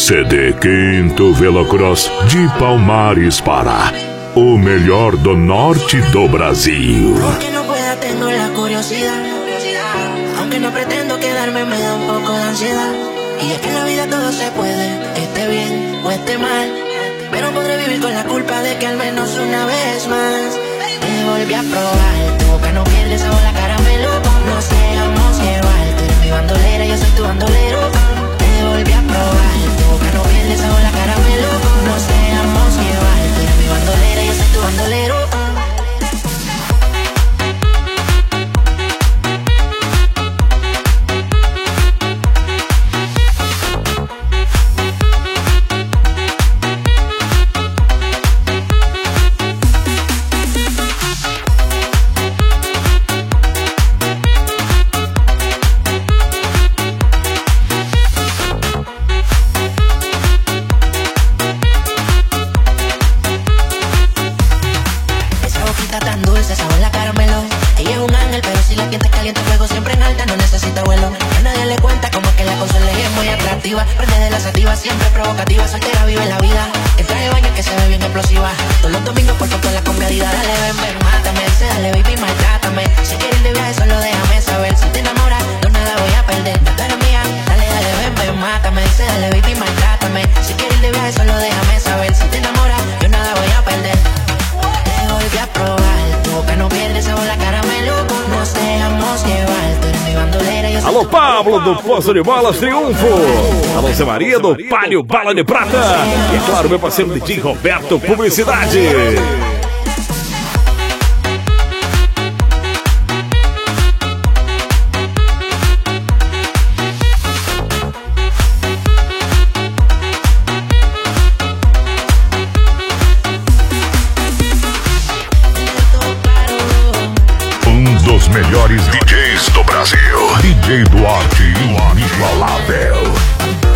CD Quinto Velocross de Palmares, Pará. O melhor do norte do Brasil. Aunque no pueda, tengo la curiosidad. Aunque no pretendo quedarme, me da un poco de ansiedad. Y es que en la vida todo se puede, esté bien o esté mal. Pero podré vivir con la culpa de que al menos una vez más te volví a probar. Tu boca no pierde sabor a caramelo. No seamos igual, tú eres mi bandolera, yo soy tu bandolero. Te volví a probar. Tu boca no pierde sabor a caramelo. No seamos igual, tú eres mi bandolera, yo soy tu bandolero. Tan dulce, sabor a caramelo. Ella es un ángel, pero si la sientes caliente, fuego siempre en alta, no necesita vuelo. A nadie le cuenta como que la consola es muy atractiva. Prende de la sativa, siempre provocativa. Soltera vive la vida, en traje de baño que se ve bien explosiva. Todos los domingos por foto la conviadida. Dale, ven, ven, mátame. Dice, dale, baby, maltrátame. Si quieres ir de viaje, solo déjame saber. Si te enamoras, no nada voy a perder. Tú eres mía, dale, dale, ven, ven, mátame. Dice, dale, baby, maltrátame. Si quieres ir de viaje, solo déjame saber. Si te enamoras, yo nada voy a perder. Te volví a probar. Tu boca no pierde sabor a caramelo. Nos dejamos llevar. Tú eres mi bandolera, yo soy. Alô, Pablo do Poço de Bolas Triunfo. Alô, Zé Maria do Palio Bala de Prata. E é claro, meu parceiro DJ Roberto Publicidade. Dos melhores DJs do Brasil. DJ Duarte inigualável.